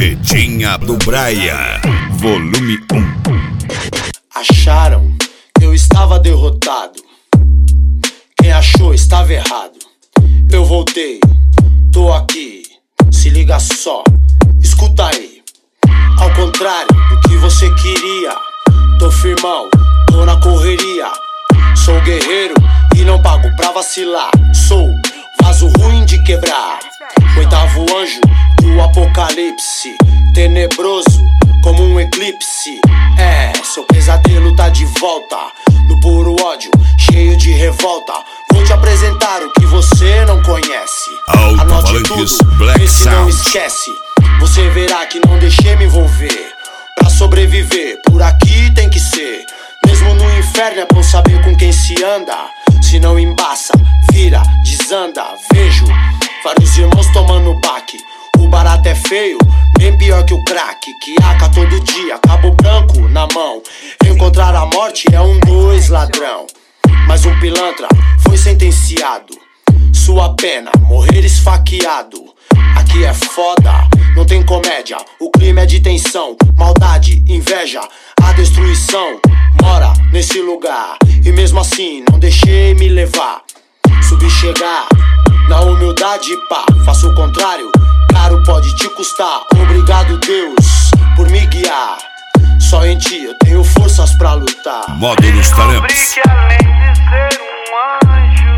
Carretinha do Braia, volume 1. Acharam que eu estava derrotado. Quem achou estava errado. Eu voltei, tô aqui. Se liga só, escuta aí. Ao contrário do que você queria, tô firmão, tô na correria. Sou guerreiro e não pago pra vacilar. Sou vaso ruim de quebrar, oitavo anjo do apocalipse, tenebroso como um eclipse. Seu pesadelo tá de volta, no puro ódio, cheio de revolta. Vou te apresentar o que você não conhece. Anote tudo, vê se não esquece. Você verá que não deixei me envolver. Pra sobreviver, por aqui tem que ser. Mesmo no inferno é bom saber com quem se anda. Se não embaça, vira, desanda. Vejo vários irmãos tomando baque. O barato é feio, bem pior que o crack. Que aca todo dia, cabo branco na mão. Encontrar a morte é um dois ladrão. Mas um pilantra foi sentenciado. Sua pena, morrer esfaqueado. Aqui é foda, não tem comédia. O crime é de tensão, maldade, inveja. A destruição mora nesse lugar. E mesmo assim não deixei me levar. Subi chegar, na humildade pá. Faço o contrário, caro pode te custar. Obrigado Deus por me guiar. Só em ti eu tenho forças pra lutar. Módulos Taramps. Descobri que além de ser um anjo,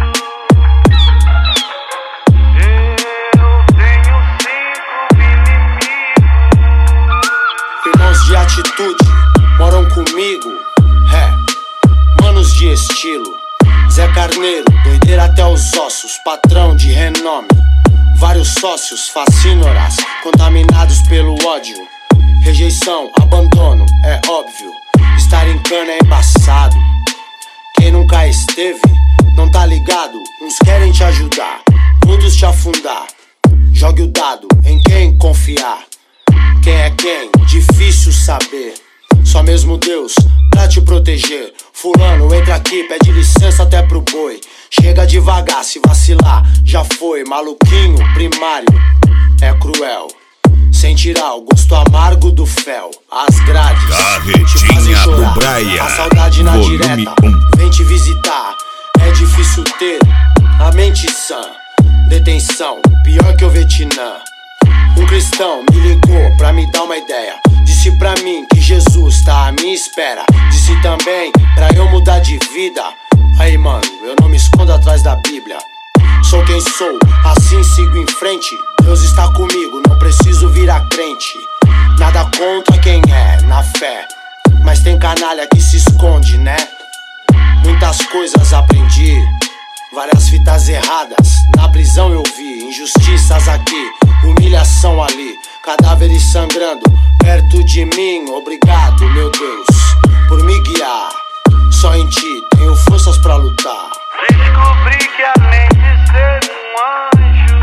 eu tenho 5 inimigos. Irmãos de atitude moram comigo, manos de estilo. Zé Carneiro, doideira até os ossos, patrão de renome. Vários sócios, fascínoras, contaminados pelo ódio. Rejeição, abandono, é óbvio. Estar em cana é embaçado. Quem nunca esteve, não tá ligado. Uns querem te ajudar, outros te afundar. Jogue o dado em quem confiar. Quem é quem? Difícil saber. Só mesmo Deus pra te proteger. Fulano, entra aqui, pede licença até pro boi. Chega devagar, se vacilar, já foi. Maluquinho, primário, é cruel. Sem tirar o gosto amargo do fel. As grades te fazem chorar. Do Braia, a saudade na volume direta 1. vem te visitar. É difícil ter a mente sã. Detenção, pior que o Vietnã. Um cristão me ligou pra me dar uma ideia. Disse pra mim que Jesus tá à minha espera. Disse também pra eu mudar de vida. Aí mano, eu não me escondo atrás da Bíblia. Sou quem sou, assim sigo em frente. Deus está comigo, não preciso virar crente. Nada contra quem é, na fé. Mas tem canalha que se esconde, né? Muitas coisas aprendi, várias fitas erradas. Na prisão eu vi, injustiças aqui, humilhação ali. Cadáveres sangrando perto de mim. Obrigado, meu Deus, por me guiar. Só em ti tenho forças pra lutar. Descobri que além de ser um anjo,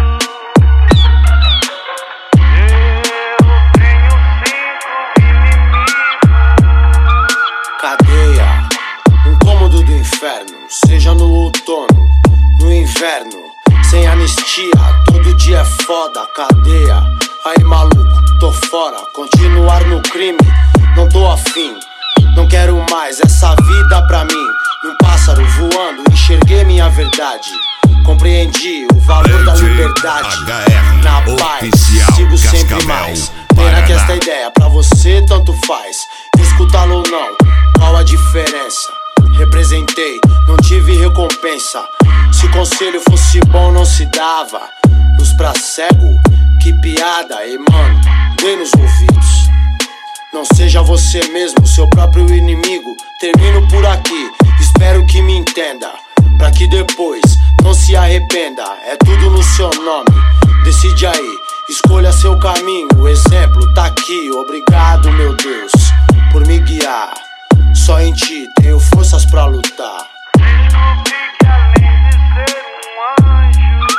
eu tenho 5 inimigos. Cadeia, um cômodo do inferno. Seja no outono, no inverno. Sem anistia, todo dia é foda. Cadeia, aí maluco, tô fora. Continuar no crime, não tô afim. Não quero mais essa vida pra mim. Um pássaro voando, enxerguei minha verdade. Compreendi o valor da liberdade. Na paz, sigo sempre mais. Pena que esta ideia pra você tanto faz. Escutá-lo ou não, qual a diferença? Representei, não tive recompensa. Se conselho fosse bom não se dava. Luz pra cego, que piada. E mano, dê nos ouvidos. Não seja você mesmo, seu próprio inimigo. Termino por aqui, espero que me entenda. Pra que depois não se arrependa. É tudo no seu nome, decide aí. Escolha seu caminho, o exemplo tá aqui. Obrigado, meu Deus, por me guiar. Só em ti tenho forças pra lutar. Descobri que além de ser um anjo,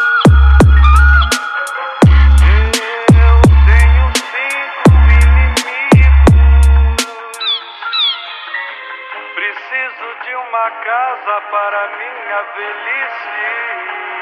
eu tenho 5 inimigos. Preciso de uma casa para minha velhice.